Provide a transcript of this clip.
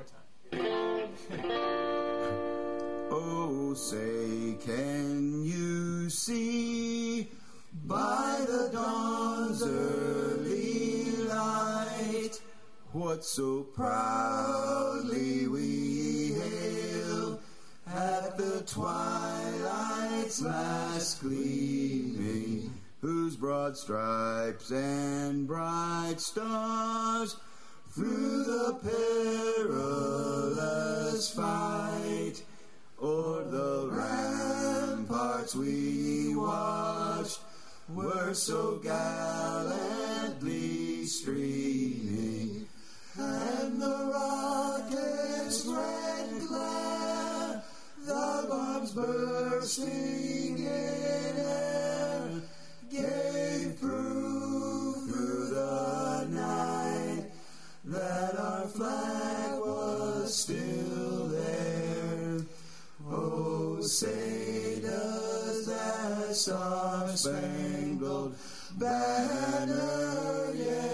more time. Oh, say, can you see by the dawn's early light what so proudly we hail at the twilight's last gleaming, whose broad stripes and bright stars through the perilous fight o'er the ramparts we watched were so gallantly streaming, and the rocket's red glare, the bombs bursting in air, gave proof through the night that our flag was still there. Oh, say does that star-spangled banner yet